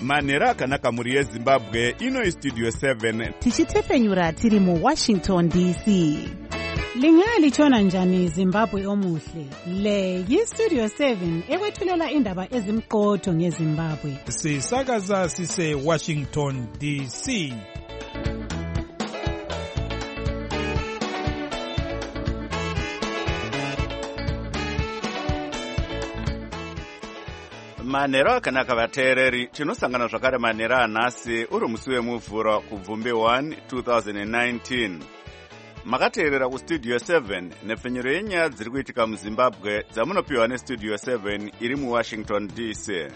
manhero akanaka mhuri yezimbabwe. Ino Studio 7 tichitepenyura tiri muWashington DC. Lingalitshona njani Zimbabwe omuhle? Le yiStudio 7 ekwethulela indaba ezimqotho ngeZimbabwe. Sisakaza sise Washington DC. manhero akanaka vateereri, tinosangana zvakare manhero anhasi uri musi wemuvhuro kubvumbi 1 2019. Makateerera kuStudio 7 nepfenyero yenyaya dziri kuitika muZimbabwe dzamunopiwa neStudio 7 iri muWashington DC.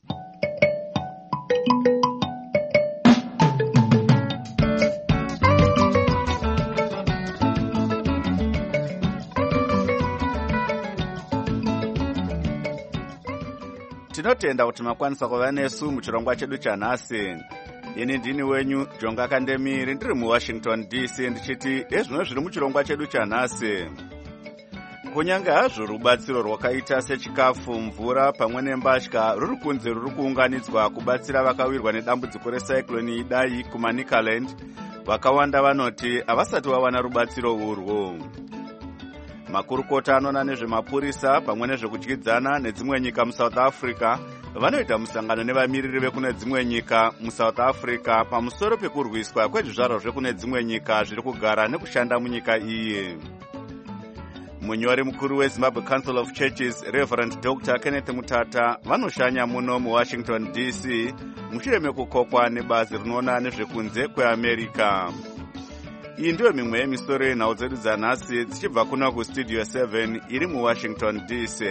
Tinotenda kuti makwanisa kuva nesu muchirongwa chedu chanhasi. Ini ndini wenyu Jonga Kandemiri, ndiri muWashington DC, ndichiti ezvino zviri muchirongwa chedu chanhasi. Kunyange hazvo rubatsiro rwakaita sechikafu, mvura pamwe nembatya ruri kunze ruri kuunganidzwa kubatsira vakawirwa nedambudziko recyclone Idai kuManicaland, vakawanda vanoti havasati vawana rubatsiro urwu. Makurukota anoona nezvemapurisa pamwe nezvekudyidzana nedzimwe nyika muSouth Africa vanoita musangano nevamiriri vekune dzimwe nyika muSouth Africa pamusoro pekurwiswa kwezvizvarwa zvekune dzimwe nyika zviri kugara nekushanda munyika iyi. Munyori mukuru weZimbabwe Council of Churches Reverend Dr. Kenneth Mutata vanoshanya muno muWashington DC mushure mekukokwa nebazi rinoona nezvekunze kweAmerica. Iyi ndiyo mimwe yemisoro yenhau dzedu dzanhasi dzichibva kuno kuStudio 7 iri muWashington DC.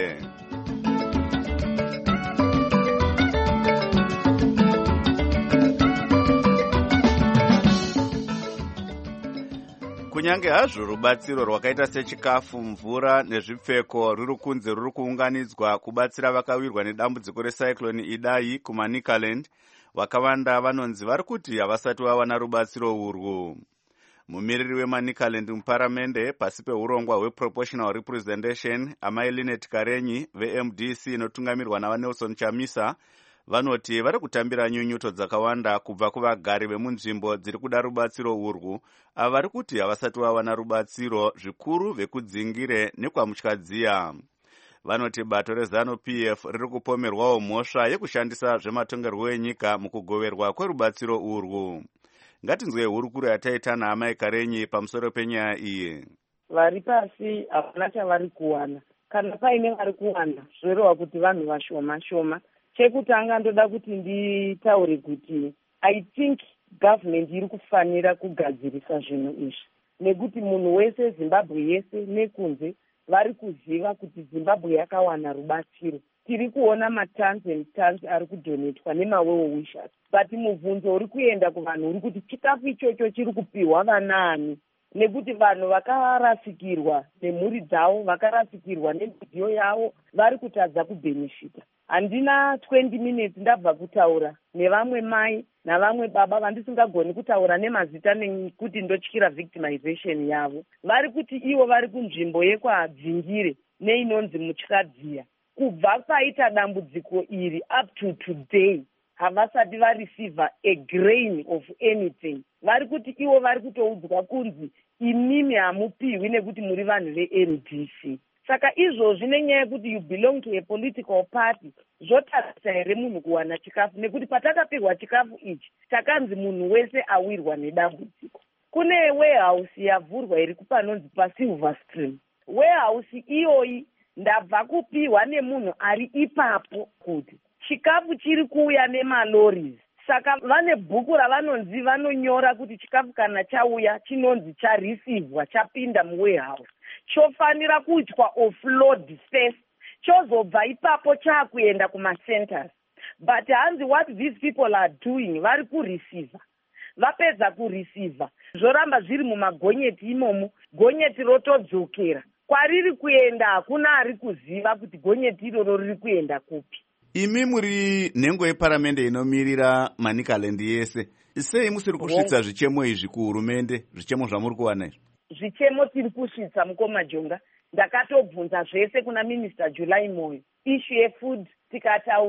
Kunyange hazvo rubatsiro rwakaita sechikafu, mvura nezvipfeko ruri kunze ruri kuunganidzwa kubatsira vakawirwa nedambudziko recyclone Idai kuManicaland, vakawanda vanonzi vari kuti havasati vawana rubatsiro urwu. Mumiriri weManicaland muparamende pasi peurongwa hweproportional representation amai Linet Karenyi veMDC inotungamirwa naVanelson Chamisa vanoti vari kutambira nyunyuto dzakawanda kubva kuvagari vemunzvimbo dziri kuda rubatsiro urwu, ava vari kuti havasati vawana rubatsiro zvikuru vekudzingire nekwaMutyadziya. Vanoti bato reZANU-PF riri kupomerwawo mhosva yekushandisa zvematongerwo enyika mukugoverwa kwerubatsiro urwu. Ngatinzwe hurukuru yataita naamai Karenyi pamusoro penyaya iyi. Vari pasi hapana chavari kuwana. Kana paine vari kuwana zvoreva kuti vanhu vashoma shoma. Chekutanga ndoda kuti nditaure kuti I think government iri kufanira kugadzirisa zvinhu izvi. Nekuti munhu wese Zimbabwe yese nekunze vari kuziva kuti Zimbabwe yakawana rubatsiro. Tiri kuona matons and tons ari kudonetwa nemawewo wishers. But mubvunzo uri kuenda kuvanhu uri kuti chikafu ichocho chiri kupiwa vanaani. Nekuti vanhu vakarasikirwa nemhuri dzavo, vakarasikirwa nemidziyo yavo, vari kutadza kubhenefita. Handina 20 minutes ndabva kutaura nevamwe mai navamwe baba vandisingagoni kutaura nemazita nekuti ndotyira victimization yavo. Vari kuti ivo vari kunzvimbo yekwadzingire neinonzi Mutyadziya. Kubva paita dambudziko iri up to today havasati vareceiva a grain of anything. Vari kuti ivo vari kutoudzwa kunzi imimi hamupiwi nekuti muri vanhu veLDC. Saka izvozvi nenyaya yekuti you belong to a political party zvotarisa here munhu kuwana chikafu, nekuti patakapihwa chikafu ichi takanzi munhu wese awirwa nedambudziko. Kune warehouse yavhurwa iri kupanonzi paSilver Stream. Warehouse iyoyi ndabva kupihwa nemunhu ari ipapo kuti chikafu chiri kuuya nemalorries. Saka vane bhuku ravanonzi vanonyora kuti chikafu kana chauya chinonzi charisivhwa chapinda muwarehouse chofanira kuitwa offload first, chozobva ipapo chakuenda kumacenters. But hanzi what these people are doing, vari kureceiva. Vapedza kureceiva zvoramba zviri mumagonyeti imomo, gonyeti rotodzokera kwariri kuenda. Hakuna ari kuziva kuti gonyeti iroro riri kuenda kupi. Imi muri nhengo yeparamende inomirira Manicaland yese, sei musiri kusvitsa zvichemo izvi kuhurumende, zvichemo zvamuri kuwana izvi? Zvichemo tiri kusvitsa mukoma Jonga. Ndakatobvunza zvese kuna Minister July Moyo. Issue yefood tikataura,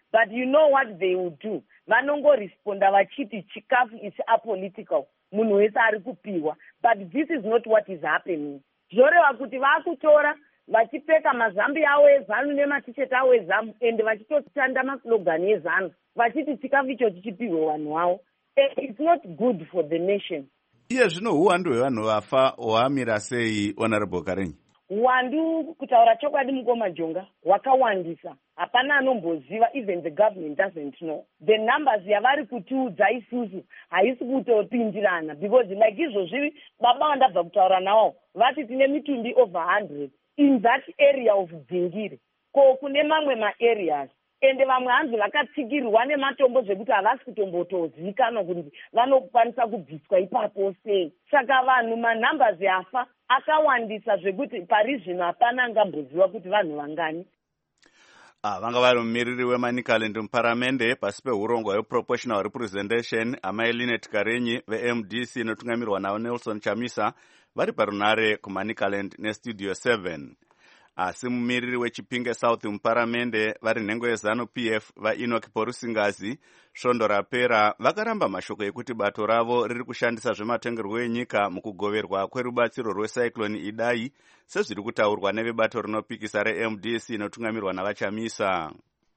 but you know what they will do. Vanongoresponda vachiti chikafu is apolitical. Munhu wese ari kupiwa. But this is not what is happening. Zvoreva kuti vakutora vachipfeka mazambi avo ezanu nematisheti avo ezamu ende vachitotanda maslogani ezanu vachiti chikafu icho chichipihwe vanhu vavo. It's not good for the nation. Iye zvino uwandu hwevanhu vafa hwamira sei, Honorable Karenyi? Uwandu kutaura chokwadi mukoma Jonga hwakawandisa. Hapana anomboziva, even the government doesn't know. The numbers yavari kutiudza isusu haisi kutopindirana, because like izvozvi baba vandabva kutaura nawo vati tine mitumbi over 100 in that area of Dzingiri. Ko kune mamwe ma-areas ende vamwe hanzi vakatsikirwa nematombo zvekuti havasi kutombotozivikanwa kuti vanokwanisa kubviswa ipapo sei. Saka vanhu manumbers yafa akawandisa zvekuti pari zvino hapana angamboziva kuti vanhu vangani. Vanga vari mumiriri weManicaland muparamende pasi peurongwa hweproportional representation amai Linet Karenyi veMDC inotungamirwa navo Nelson Chamisa vari parunare kuManicaland nestudio 7. Asi mumiriri weChipinge South muparamende vari nhengo yeZanu-PF vaEnoch Porusingazi svondo rapera vakaramba mashoko ekuti bato ravo riri kushandisa zvematongerwo enyika mukugoverwa kwerubatsiro rwecyclone Idai sezviri kutaurwa nevebato rinopikisa reMDC inotungamirwa navaChamisa.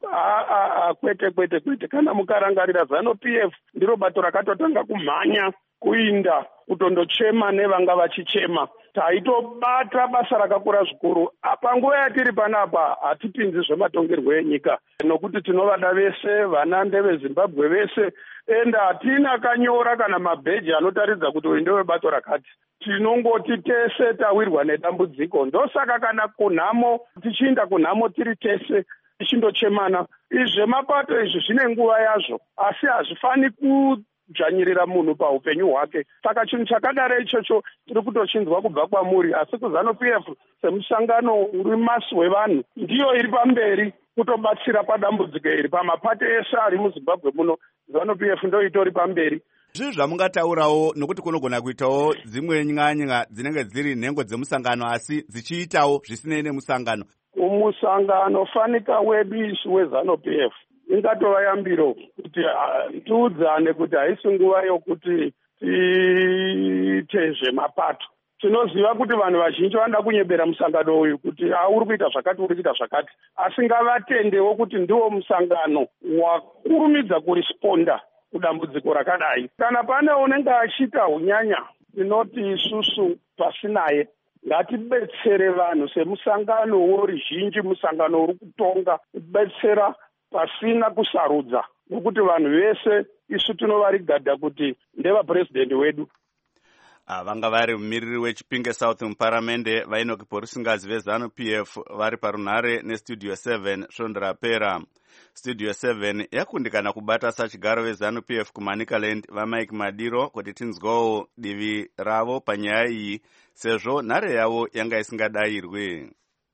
Kwete kana mukarangarira ZANU-PF ndiro bato rakatotanga kumhanya kuinda kutondochema nevanga vachichema. Taitobata basa rakakura zvikuru. Panguva yatiri panapa hatipinzi zvematongerwo enyika nokuti tinovada vese, vana ndeveZimbabwe vese, ende hatina kanyora kana mabheji anotaridza kuti uyu ndewebato rakati. Tinongoti tese tawirwa nedambudziko. Ndosaka kana kunhamo tichiinda kunhamo tiri tese tichindochemana. Zvemapato izvi zvine nguva yazvo, asi hazvifani kudzvanyirira munhu paupenyu hwake. Saka chinhu chakadaro ichocho tiri kutochinzwa kubva kwamuri, asi kuZANU-PF semusangano uri masi wevanhu ndiyo iri pamberi kutobatsira padambudziko iri pamapato ese ari muZimbabwe muno. ZANU-PF ndo itori pamberi. Zvinhu zvamungataurawo nokuti kunogona kuitawo dzimwe nyanya dzinenge dziri nhengo dzemusangano asi dzichiitawo zvisinei nemusangano. Umusangano fanika wedu isu weZANU-PF ingatova yambiro kuti tiudzane kuti haisi nguva yokuti tiite zvemapato. Tinoziva kuti vanhu vazhinji vanoda kunyebera musangano uyu kuti uri kuita zvakati, uri kuita zvakati, asi ngavatendewo kuti ndiwo musangano wakurumidza kurisponda kudambudziko rakadai. Kana pane unenge achiita unyanya, tinoti isusu pasinaye ngatibetsere vanhu semusangano woruzhinji, musangano uri kutonga, kubetsera pasina kusarudza, nokuti vanhu vese isu tinovarigada kuti ndevapurezidendi wedu. Vanga vari mumiriri weChipinge South muparamende vaEnoch Porusingazi veZANU-PF vari parunare nestudio 7 svondo rapera. Studio 7 yakundikana kubata sachigaro veZANU-PF kuManicaland vaMike Madiro kuti tinzwawo divi ravo panyaya iyi sezvo nhare yavo yanga isingadayirwi.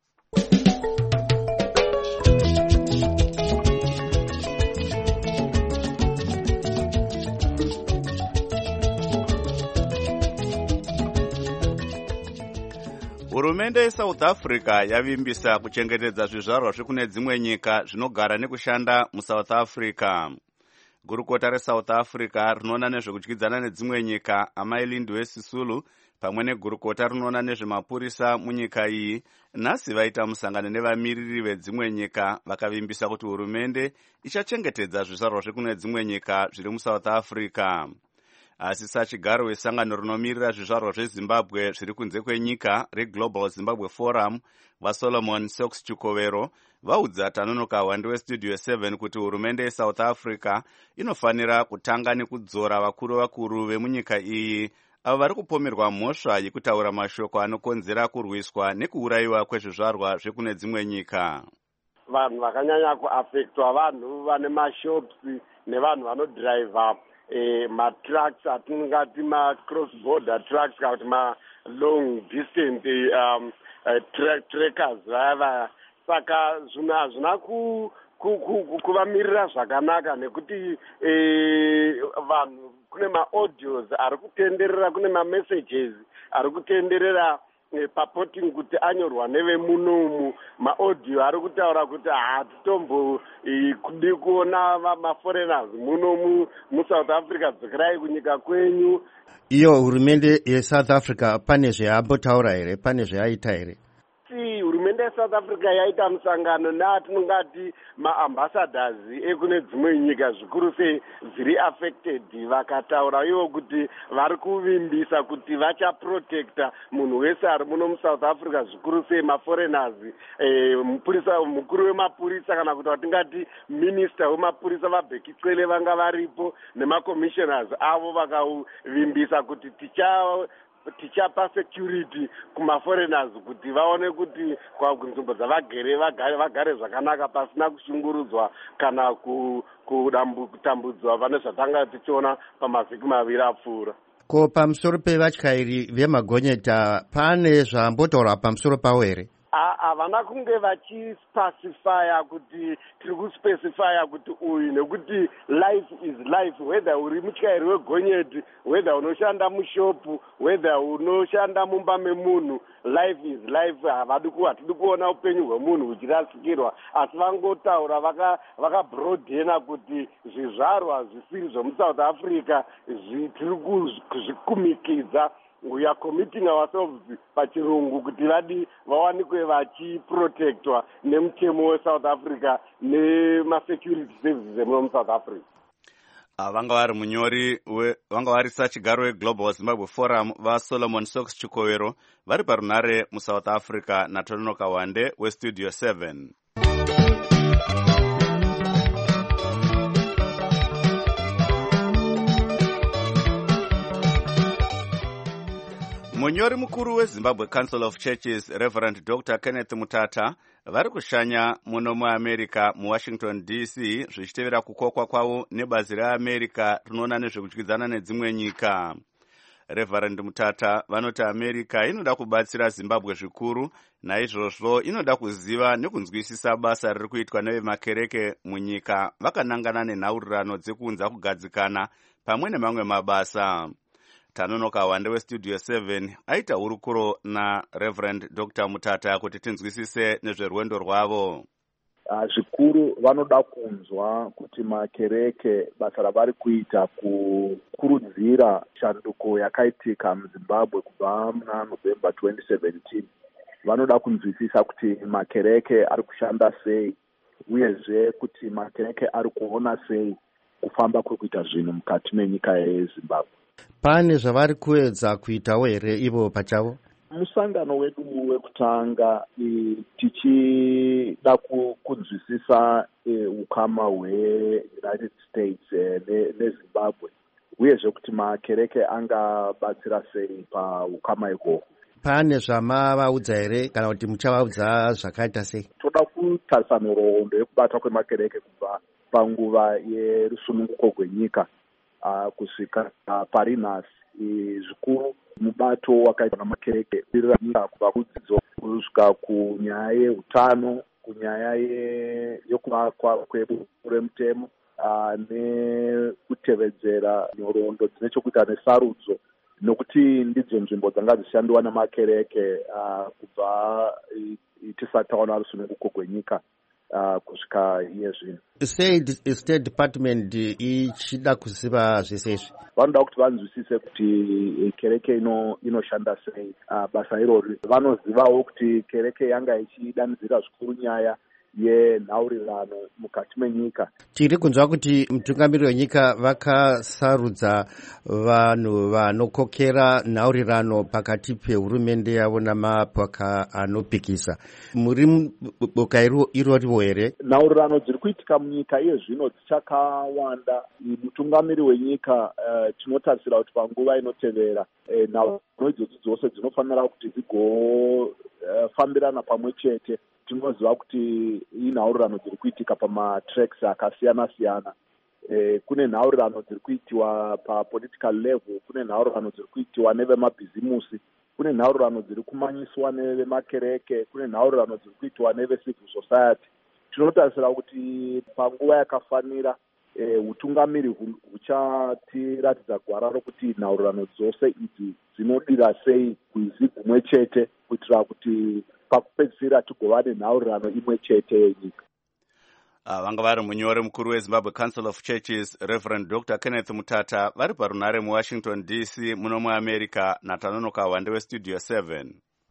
Hurumende yeSouth Africa yavimbisa kuchengetedza zvizvarwa zvekune dzimwe nyika zvinogara nekushanda muSouth Africa. Gurukota reSouth Africa rinoona nezvekudyidzana nedzimwe nyika amai Lindiwe Sisulu pamwe negurukota rinoona nezvemapurisa munyika iyi nhasi vaita musangano nevamiriri vedzimwe nyika vakavimbisa kuti hurumende ichachengetedza zvizvarwa zvekune dzimwe nyika zviri muSouth Africa. Asi sachigaro wesangano rinomirira zvizvarwa zveZimbabwe zviri kunze kwenyika reGlobal Zimbabwe Forum vaSolomon Sox Chukovero vaudza Tanonoka Hwande westudio 7 kuti hurumende yeSouth Africa inofanira kutanga nekudzora vakuru vemunyika iyi avo vari kupomerwa mhosva yekutaura mashoko anokonzera kurwiswa nekuurayiwa kwezvizvarwa zvekune dzimwe nyika. Vanhu vakanyanya kuafektwa vanhu vane mashops nevanhu vanodhiraivha ma-trucks atingati ma-cross border trucks kana kuti ma-long distance trackers vaya. Saka zvinhu hazvina kuvamirira zvakanaka nekuti vanhu kune ma-audios ari kutenderera, kune ma-messages ari kutenderera papoting kuti anyorwa nevemunomu maaudio ari kutaura kuti hatitombokudi kuona maforeigners munomu muSouth Africa, dzokerai kunyika kwenyu. Iyo hurumende yeSouth Africa pane zvaambotaura here, pane zvaaita here? Hurumende yeSouth Africa yaita musangano neatinongati maambassadors ekune dzimwe nyika zvikuru sei dziri affected, vakataura ivo kuti vari kuvimbisa kuti vachaprotecta munhu wese ari muno muSouth Africa, zvikuru sei maforeigners. Mukuru wemapurisa kana kuti watingati minister wemapurisa vaBheki Cele vanga varipo nemacommissioners avo vakavimbisa kuti tichapa security kumaforeigners kuti vaone kuti kunzvimbo dzavagere vagare zvakanaka pasina kushungurudzwa kana kutambudzwa pane zvatanga tichiona pamavhiki maviri apfuura. Ko pamusoro pevatyairi vemagonyeta pane zvambotaura pamusoro pavo here? Havana kunge vachispecifya kuti tiri kuspecifya kuti uyu, nekuti life is life, whether uri mutyairi wegonyeti, whether unoshanda mushopu, whether unoshanda mumba memunhu, life is life. Hatidi kuona upenyu hwemunhu huchirasikirwa, asi vangotaura vakabrodhena kuti zvizvarwa zvisiri zvemuSouth Africa tiri kuzvikumikidza. We are committing ourselves pachirungu kuti vawanikwe vachiprotectwa nemutemo weSouth Africa nemasecurity services emuno South Africa. Vanga vari sachigaro weGlobal Zimbabwe Forum vaSolomon Sox Chikovero vari parunare muSouth Africa naTononoka Wande weStudio 7. Munyori mukuru weZimbabwe Council of Churches Reverend Dr. Kenneth Mutata vari kushanya muno muAmerica muWashington DC zvichitevera kukokwa kwavo nebazi reAmerica rinoona nezvekudyidzana nedzimwe nyika. Reverend Mutata vanoti America inoda kubatsira Zimbabwe zvikuru, naizvozvo inoda kuziva nekunzwisisa basa riri kuitwa nevemakereke munyika vakanangana nenhaurirano dzekuunza kugadzikana pamwe nemamwe mabasa. Tanonoka Wande weStudio 7 aita hurukuro naReverend Dr. Mutata kuti tinzwisise nezverwendo rwavo. Zvikuru vanoda kunzwa kuti makereke basa ravari kuita kukurudzira shanduko yakaitika muZimbabwe kubva muna November 2017. Vanoda kunzwisisa kuti makereke ari kushanda sei, uyezve kuti makereke ari kuona sei kufamba kwekuita zvinhu mukati menyika yeZimbabwe. Pane zvavari kuedza kuitawo here ivo pachavo? Musangano wedu wekutanga tichida kunzwisisa ukama hweUnited States neZimbabwe, uyezve kuti makereke angabatsira sei paukama ikoko. Pane zvamavaudza here kana kuti muchavaudza zvakaita sei? Toda kutarisa nhoroondo yekubata kwemakereke kubva panguva yerusununguko rwenyika kusvika pari nhasi. Zvikuru mubato wakaitwa namakereke nyika kubva kudzidzo kusvika kunyaya yeutano, kunyaya yekuvakwa kwemutemo nekutevedzera nhoroondo dzine chokuita nesarudzo, nokuti ndidzo nzvimbo dzanga dzishandiwa namakereke kubva tisati taona rusununguko rwenyika kusvika iye zvino. State Department ichida kuziva zvese izvi. Vanoda kuti vanzwisise kuti kereke inoshanda sei basa irori. Vanozivawo kuti kereke yanga ichidanidzira zvikuru nyaya yenhaurirano mukati menyika. Tiri kunzwa kuti mutungamiriri wenyika vakasarudza vanhu vanokokera nhaurirano pakati pehurumende yavo namapoka anopikisa. Muri boka iroriwo here? Nhaurirano dziri kuitika munyika iye zvino dzichakawanda. Mutungamiriri wenyika tinotarisira kuti panguva inotevera nhaurirano idzodzo dzose dzinofanira kuti dzigofambirana pamwe chete. Tinoziva kuti inhaurirano dziri kuitika pamatracks akasiyana siyana. Kune nhaurirano dziri kuitiwa papolitical level, kune nhaurirano dziri kuitiwa nevemabhizimusi, kune nhaurirano dziri kumanyiswa nevemakereke, kune nhaurirano dziri kuitiwa nevecivil society. Tinotarisira kuti panguva yakafanira utungamiri huchatiratidza gwara rokuti nhaurirano dzose idzi dzinodira sei gwizi gumwe chete kuitira kuti pakupedzisira tigova nenhaurirano imwe chete yenyika. Vanga vari munyori mukuru weZimbabwe Council of Churches Reverend Dr. Kenneth Mutata vari parunare muWashington DC muno muAmerica naTanonoka Wande weStudio 7.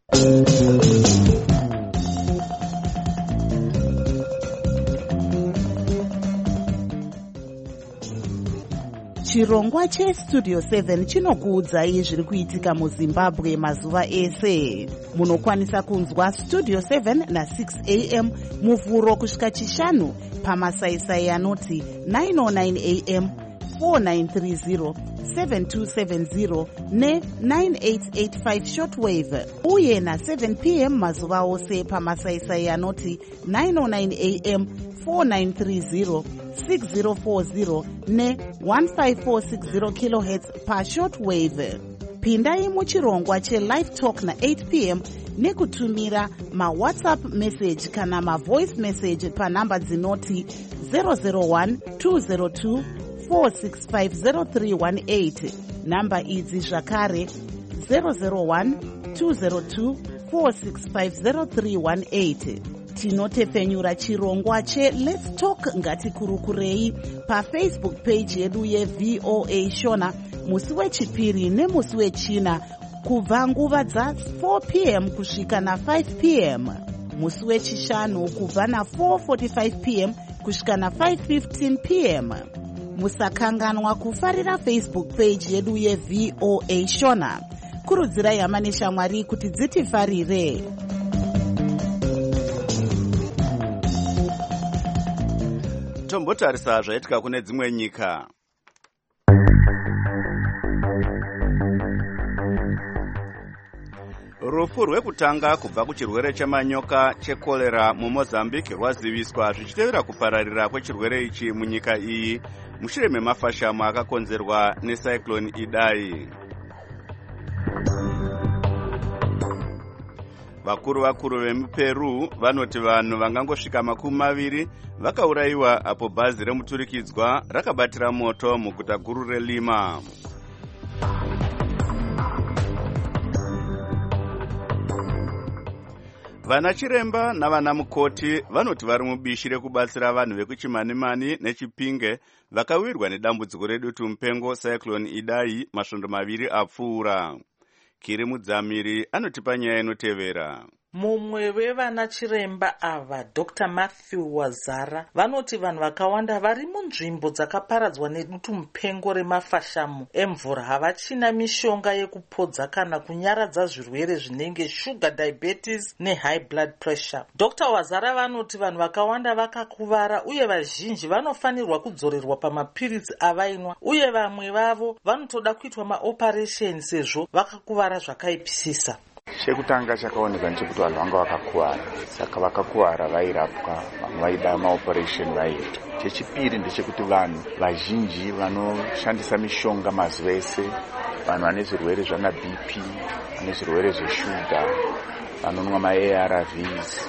Chirongwa cheStudio 7 chinokuudzai zviri kuitika muZimbabwe mazuva ese. Munokwanisa kunzwa Studio 7 na 6 AM muvhuro kusvika chishanu pamasaisai anoti 909 AM, 4930, 7270 ne9885 shortwave uye na7 PM mazuva ose pamasaisai anoti 909 AM, 4930, 6040 ne1540 kHz pashortwave. Pindai muchirongwa chelive talk na8 PM nekutumira mawhatsapp message kana mavoice message panhamba dzinoti 001 202 4650318. Namba idzi zvakare 001 202 4650318. Tinotefenyura chirongwa cheLet's Talk ngatikurukurei paFacebook page yedu yeVOA Shona musi wechipiri nemusi wechina kubva nguva dza4 PM kusvika na5 PM, musi wechishanu kubva na4:45 PM kusvika na5:15 PM. Musakanganwa kufarira Facebook page yedu yeVOA Shona. Kurudzirai hama neshamwari kuti dzitifarire. Tombotarisa zvaitika kune dzimwe nyika. Rufu rwekutanga kubva kuchirwere chemanyoka chekolera muMozambique rwaziviswa zvichitevera kupararira kwechirwere ichi munyika iyi mushure memafashamu akakonzerwa necyclone Idai. Vakuru vemuPeru vanoti vanhu vangangosvika 20 vakaurayiwa apo bhazi remuturikidzwa rakabatira moto muguta guru reLima. Vana chiremba navana mukoti vanoti vari mubishi rekubatsira vanhu vekuChimanimani neChipinge vakawirwa nedambudziko redutu mupengo cyclone Idai masvondo 2 apfuura. Kiri Mudzamiri anotipa nyaya inotevera. Mumwe wevana chiremba ava, Dr. Matthew Wazara, vanoti vanhu vakawanda vari munzvimbo dzakaparadzwa nedutu mupengo remafashamu emvura havachina mishonga yekupodza kana kunyaradza zvirwere zvinenge sugar diabetes nehigh blood pressure. Dr. Wazara vanoti vanhu vakawanda vakakuvara uye vazhinji vanofanirwa kudzorerwa pamapiritsi avainwa uye vamwe vavo vanotoda kuitwa maoperation sezvo vakakuvara zvakaipisisa. Chekutanga chakaoneka ndechekuti vanhu vanga vakakuwara, saka vakakuwara vairapwa, vamwe vaida maoperation vaiitwa. Chechipiri ndechekuti vanhu vazhinji vanoshandisa mishonga mazuva ese, vanhu vane zvirwere zvana BP, vane zvirwere zveshuga, vanonwa maARVs,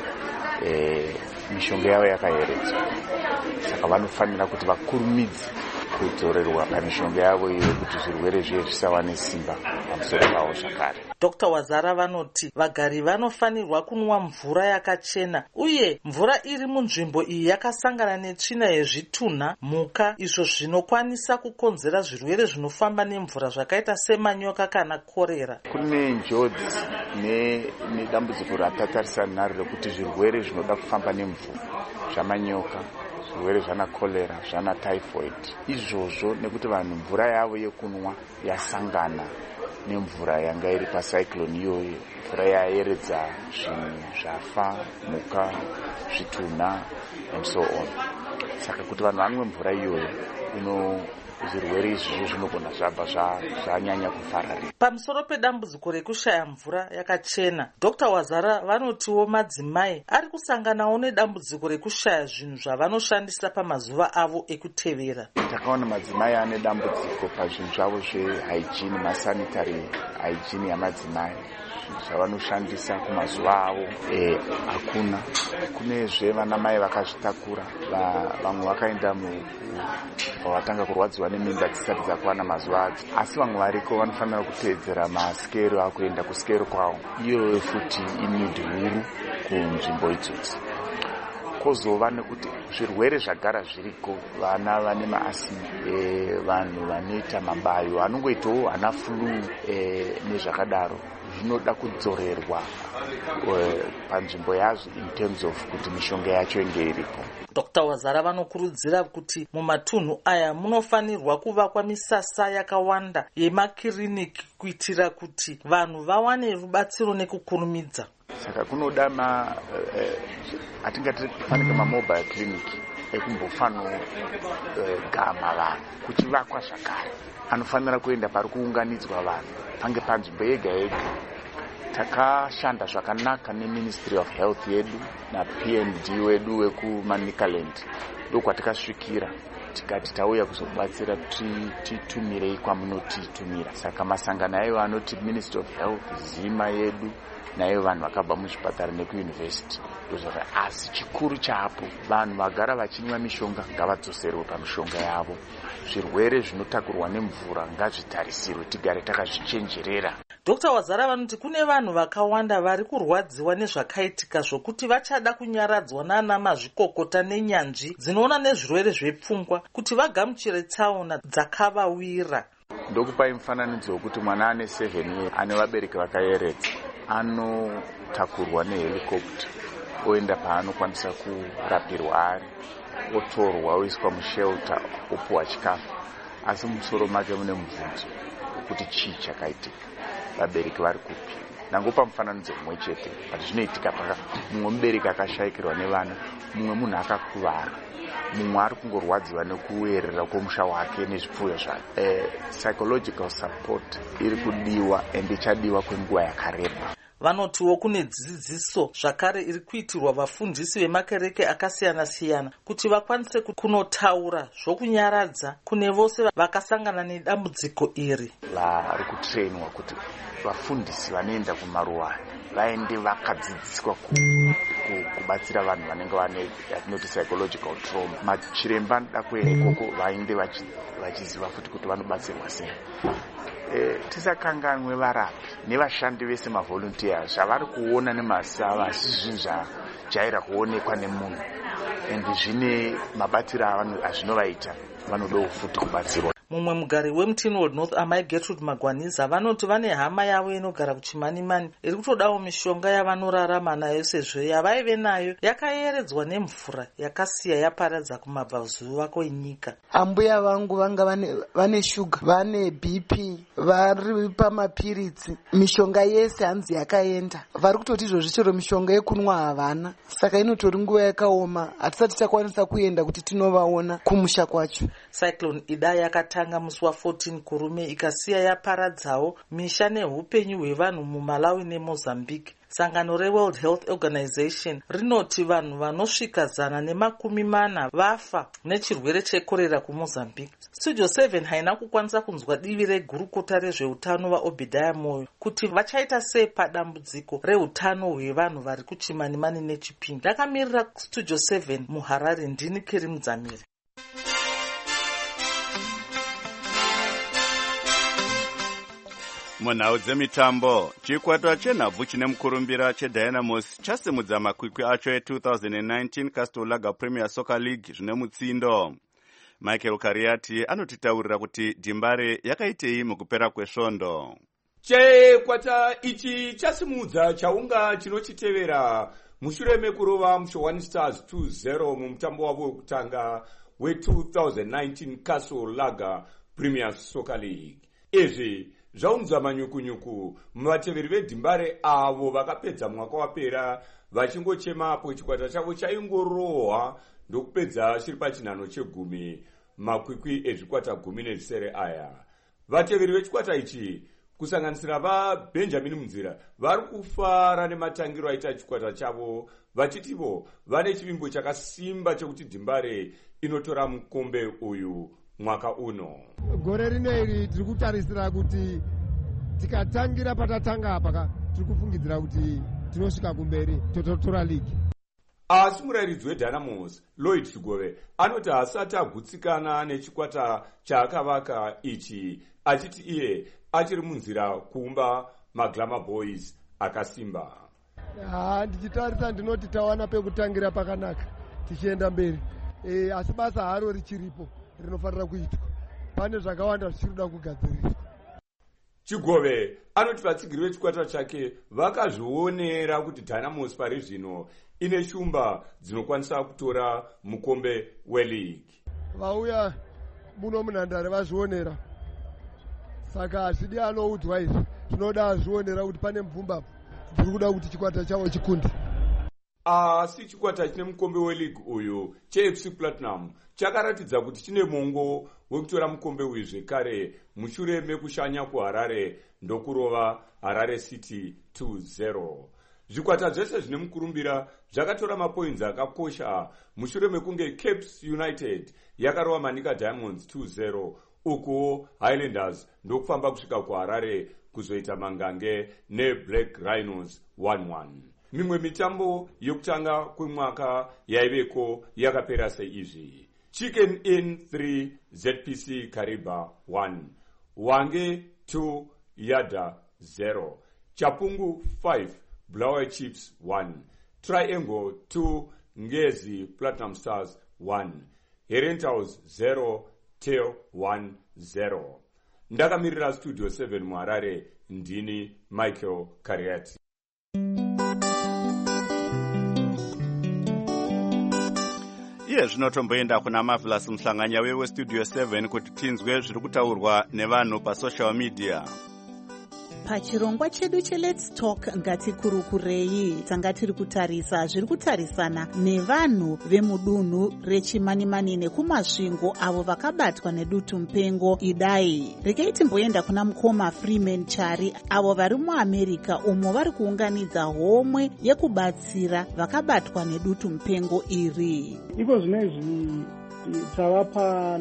mishonga yavo yakayeredzwa. Saka vanofanira kuti vakurumidze kudzorerwa pamishonga yavo iyo kuti zvirwere zviye zvisawane simba pamusoro pavo zvakare. Dr. Wazara vanoti vagari vanofanirwa kunwa mvura yakachena uye mvura iri munzvimbo iyi yakasangana netsvina yezvitunha, mhuka, izvo zvinokwanisa kukonzera zvirwere zvinofamba nemvura zvakaita semanyoka kana korera. Kune njodzi nedambudziko ratatarisana naro rekuti zvirwere zvinoda kufamba nemvura zvamanyoka, zvirwere zvana kolera, zvana typhoid. Izvozvo nekuti vanhu mvura yavo yekunwa yasangana nemvura yanga iri pacyclone iyoyo, mvura yayeredza zvinhu zvafa, mhuka, zvitunha and so on. Saka kuti vanhu vanwe mvura iyoyo zvirwere izvi zvinogona zvabva zvanyanya kufararira. Pamusoro pedambudziko rekushaya mvura yakachena, Dr. Wazara vanotiwo madzimai ari kusanganawo nedambudziko rekushaya zvinhu zvavanoshandisa pamazuva avo ekutevera. Takaona madzimai ane dambudziko pazvinhu zvavo zvehygiene, masanitary hygiene yamadzimai, zvavanoshandisa kumazuva avo hakuna. Kunezve vana mai vakazvitakura, vamwe vakaenda kusvika watanga kurwadziwa nemimba dzisati dzakwana mazuva adzo. Asi vamwe variko vanofanira kuteedzera masikero akuenda kusikero kwavo. Iyo futi inidi huru kunzvimbo idzodzi. Kozova nekuti zvirwere zvagara zviriko, vana vane maasima, vanhu vanoita mabayo anongoitawo ana flu nezvakadaro, zvinoda kudzorerwa panzvimbo yazvo in terms of kuti mishonga yacho inge iripo. Dr. Wazara vanokurudzira kuti mumatunhu aya munofanirwa kuvakwa misasa yakawanda yemakiriniki kuitira kuti vanhu vawane rubatsiro nekukurumidza. Saka kunoda atingati fanike mamobile clinic ekumbofano gama vanhu kuchivakwa zvakare. Anofanira kuenda pari kuunganidzwa vanhu pange panzvimbo yega yega. Takashanda zvakanaka neMinistry of Health yedu na PND wedu wekuManicaland. Ndokwatakasvikira tikati tauya kuzobatsira titumirei kwamunotitumira. Saka masangano ayo anoti Ministry of Health, Zima yedu nayo vanhu vakabva muzvipatara nekuyunivhesiti. Ndozvaka asi chikuru chapo vanhu vagara vachinwa mishonga ngavadzoserwe pamishonga yavo. Zvirwere zvinotakurwa nemvura ngazvitarisirwe, tigare takazvichenjerera. Dr. Wazara vanoti kune vanhu vakawanda vari kurwadziwa nezvakaitika zvokuti vachada kunyaradzwa nana mazvikokota nenyanzvi dzinoona nezvirwere zvepfungwa kuti vagamuchire tsaona dzakavawira. Ndokupai mufananidzo wekuti mwana ane 7 years ane vabereki vakayeredza anotakurwa nehelicopter oenda paanokwanisa kurapirwa ari, otorwa oiswa mushelter, opuwa chikafu, asi musoro make mune mubvunzo kuti chii chakaitika, vabereki vari kupi. Nangopa mufananidzo mumwe chete, but zvinoitika mumwe mubereki akashayikirwa nevana, mumwe munhu akakuvara, mumwe ari kungorwadziwa nekuerera kwomusha wake nezvipfuyo zvake. Psychological support iri kudiwa ende ichadiwa kwenguva yakareba. Vanotiwo kune dzidziso zvakare iri kuitirwa vafundisi vemakereke akasiyana-siyana kuti vakwanise kunotaura zvokunyaradza kune vose vakasangana nedambudziko iri. Vari kutrainwa kuti vafundisi vanoenda kumaruwa vaende vakadzidziswa kubatsira vanhu vanenge vane yatinoti psychological trauma. Machiremba anoda kuenda ikoko vaende vachiziva futi kuti vanobatsirwa sei. Tisakanganwe varapi nevashandi vese mavolunteers zvavari kuona nemasava asi zvinhu zvajaira kuonekwa nemunhu ende zvine mabatiro azvinovaita, vanodawo futi kubatsirwa. Mumwe mugari weMtini North Amai Gertrude Magwaniza vanoti vane hama yavo inogara kuChimanimani iri kutodawo mishonga yavanorarama nayo sezvo yavaive nayo yakayeredzwa nemvura yakasiya yaparadza kumabvazuva kwenyika. Ambuya vangu vanga vane shuga, vane BP, vari pamapiritsi, mishonga yese hanzi yakaenda. Vari kutoti izvozvi chero mishonga yekunwa havana. Saka inotori nguva yakaoma, hatisati takwanisa kuenda kuti tinovaona kumusha kwacho. Cyclone Idai yakatanga musi wa14 kurume ikasiya yaparadzawo misha neupenyu hwevanhu muMalawi neMozambique. Sangano reWorld Health Organization rinoti vanhu vanosvika 140 vafa nechirwere chekorera kuMozambique. Studio 7 haina kukwanisa kunzwa divi regurukota rezveutano vaObhidhaya Moyo kuti vachaita sei padambudziko reutano hwevanhu vari kuChimanimani neChipinge. Ndakamirira Studio 7 muHarare, ndini Keri Mudzamiri. Munhau dzemitambo, chikwata chenhabvu chine mukurumbira cheDynamos chasimudza makwikwi acho e2019 Castle Lager Premier Soccer League zvine mutsindo. Michael Kariati anotitaurira kuti Dimbare yakaitei mukupera kwesvondo. Chikwata ichi chasimudza chaunga chinochitevera mushure mekurova Mushowani Stars 2-0 mumutambo wavo wekutanga we2019 Castle Lager Premier Soccer League. Izvi zvaunza manyukunyuku muvateveri veDimbare avo vakapedza mwaka wapera vachingochema apo chikwata chavo chaingorohwa ndokupedza chiri pachinhano chegumi makwikwi ezvikwata 17 aya. Vateveri vechikwata ichi kusanganisira vaBenjamin Munzira vari kufara nematangiro aita chikwata chavo vachitivo vane chivimbo chakasimba chekuti Dimbare inotora mukombe uyu mwaka uno. Gore rino iri tiri kutarisira kuti tikatangira patatanga apa tiri kufungidzira kuti tinosvika kumberi totora ligi. asi murayiridzi wedynamos Lloyd Chigove anoti asati agutsikana nechikwata chaakavaka ichi, achiti iye achiri munzira kuumba maGlamour Boys akasimba. Ndichitarisa ndinoti tawana pekutangira pakanaka tichienda mberi, asi basa haro richiripo rinofanira kuitwa. Pane zvakawanda zvichirida kugadziriswa. Chigove anoti vatsigiri vechikwata chake vakazvionera kuti Dynamos pari zvino ine shumba dzinokwanisa kutora mukombe weLeague. Vauya muno munhandare vazvionera, saka hazvidi anoudzwa izvi, zvinoda azvionera kuti pane mvumba dziri kuda kuti chikwata chavo chikunde. Asi chikwata chine mukombe weLeague uyu cheFC Platinum chakaratidza kuti chine mongo wekutora mukombe uyu zvekare mushure mekushanya kuHarare ndokurova Harare City 2-0. Zvikwata zvese zvine mukurumbira zvakatora mapoints akakosha mushure mekunge Caps United yakarova Manika Diamonds 2-0, uko Highlanders ndokufamba kusvika kuHarare kuzoita mangange neBlack Rhinos 1-1. Mimwe mitambo yokutanga kwemwaka yaiveko yakapera seizvi: Chicken Inn 3 ZPC Kariba 1, Wange 2 Yada 0, Chapungu 5 Blower Chips 1, Triangle 2 Ngezi Platinum Stars 1, Herentals 0 Tail 1-0. Ndakamirira Studio 7 muHarare, ndini Michael Kariati. Iye zvinotomboenda kuna Marvelous Mhlanganya weStudio 7 kuti tinzwe zviri kutaurwa nevanhu pasocial media. Pachirongwa chedu cheLet's Talk ngatikurukurei tanga tiri kutarisa zviri kutarisana nevanhu vemudunhu reChimanimani nekumasvingo avo vakabatwa nedutu mupengo idai. Rekei timboenda kuna mukoma Freeman Chari avo vari muAmerica umo vari kuunganidza homwe yekubatsira vakabatwa nedutu mupengo iri. Iko zvinezvi tavapa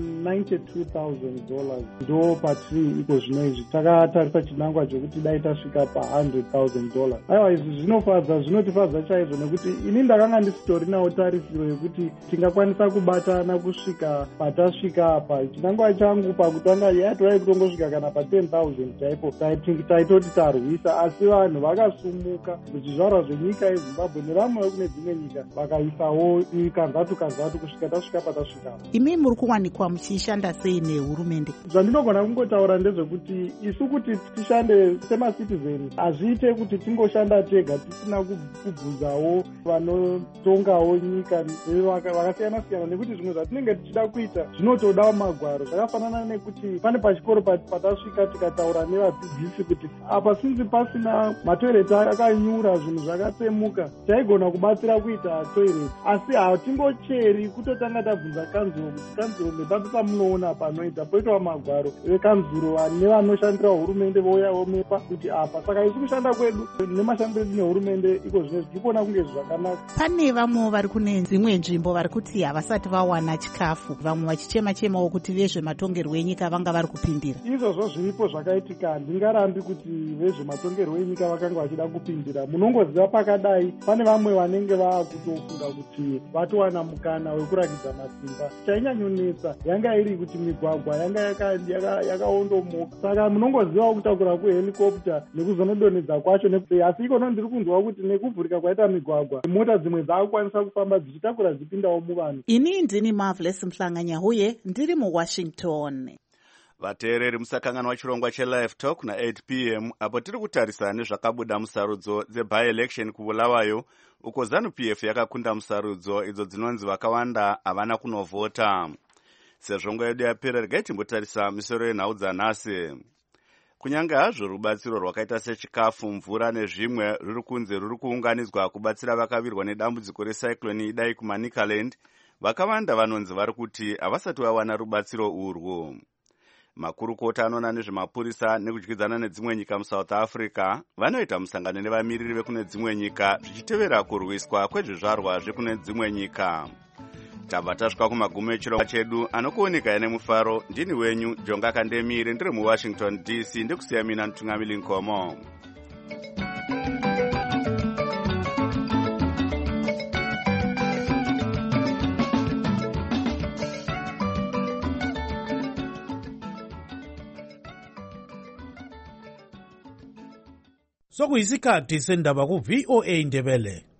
$92,000 ndo patiri iko zvinezvi takatarisa chinangwa chekuti dai tasvika $100,000. Aiwa, izvi zvinofadza, zvinotifadza chaizvo nekuti ini ndakanga ndisitorinawo tarisiro yekuti tingakwanisa kubatana kusvika patasvika apa. Chinangwa changu pakutanga yatoi kutongosvika kana pa10,000 chaipo taitoti tarwisa, asi vanhu vakasumuka zvizvarwa zvenyika yeZimbabwe nevamwe vekune dzimwe nyika vakaisawo kanzatu kusvika tasvika patasvika. Imi muri kuwanikwa muchishanda sei nehurumende? Zvandinogona kungotaura ndezvekuti isu kuti tishande semacitizen hazviite kuti tingoshanda tega tisina kubvunzawo vanotongawo nyika vakasiyana siyana, nekuti zvimwe zvatinenge tichida kuita zvinotodawo magwaro. Zvakafanana nekuti pane pachikoro patasvika tikataura nevadzidzisi kuti apa sinzi pasina matoireti akanyura zvinhu zvakatsemuka taigona kubatsira kuita toireti, asi hatingocheri kutotanga tabvunza kanzuro kuti kanzuro mepapi pamunoona panoita poitawo magwaro vekanzuro nevanoshandira hurumende vouya vomepa kuti apa. Saka isu kushanda kwedu nemashandiro edu nehurumende iko zvinezvi ndikuona kunge zvakanaka. Pane vamwe vari kune dzimwe nzvimbo vari kuti havasati vawana chikafu, vamwe vachichema-chemawo kuti vezvematongerwo enyika vanga vari kupindira. Izvozvo zviripo zvakaitika, handingarambi kuti vezvematongerwo enyika vakanga vachida kupindira. Munongoziva pakadai pane vamwe vanenge vaakutofunga kuti vatowana mukana wekurakidza masimba. Chainyanyonetsa yanga iri kuti migwagwa yanga yakaondomoka, saka munongozivawo kutakura kuhelikopta nekuzonodonhedza kwacho. Asi ikono ndiri kunzwa kuti nekuvhurika kwaita migwagwa mota dzimwe dzaakukwanisa kufamba dzichitakura dzipindawo muvanhu. Ini ndini Marvelous Mhlanganya huye ndiri muWashington. Vateereri musakanganwa chirongwa cheLive Talk na8 p.m. apo tiri kutarisa nezvakabuda musarudzo dzebi-election kuBulawayo uko ZANU-PF yakakunda musarudzo idzo dzinonzi vakawanda havana kunovhota. Sezvo nguva yedu yapera, regai timbotarisa misoro yenhau dzanhasi. Kunyange hazvo rubatsiro rwakaita sechikafu, mvura nezvimwe ruri kunze ruri kuunganidzwa kubatsira vakavirwa nedambudziko recyclone idai kuManicaland, vakawanda vanonzi vari kuti havasati vawana rubatsiro urwu. Makurukota anoona nezvemapurisa nekudyidzana nedzimwe nyika muSouth Africa vanoita musangano nevamiriri vekune dzimwe nyika zvichitevera kurwiswa kwezvizvarwa zvekune dzimwe nyika. Tabva tasvika kumagumo echirongwa chedu anokuoneka nemufaro. Ndini wenyu Jonga Kandemire, ndiri muWashington DC, ndikusiya mina Ntungamili Nkomo. sokuyisikhathi sendaba ku-VOA Ndebele.